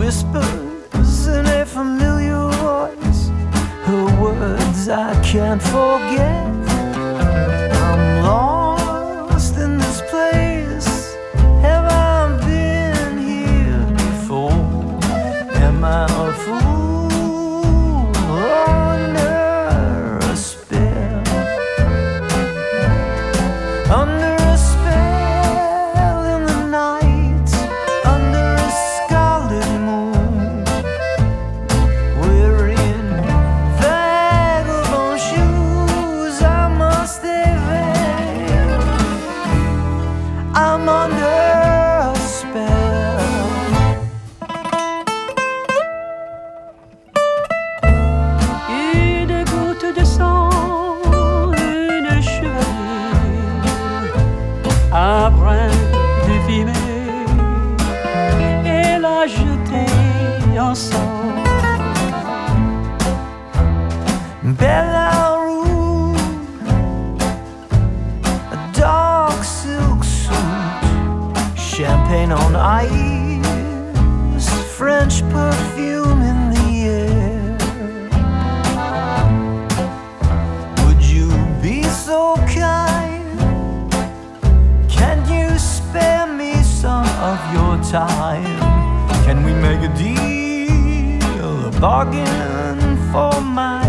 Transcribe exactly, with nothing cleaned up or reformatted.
whispers in a familiar voice, her words I can't forget. I'm lost in this place. Have I been here before? Am I a fool under a spell? Under a spell in the night, under a scarlet moon, wearing vagabond shoes. I must evade. I'm under a spell. Une goutte de sang, une chevelure, un brin de fumée, et la jeter ensemble. Bella Rouge, a dark silk suit, champagne on ice, French perfume in the air. Would you be so kind? Can you spare me some of your time? Can we make a deal, a bargain for my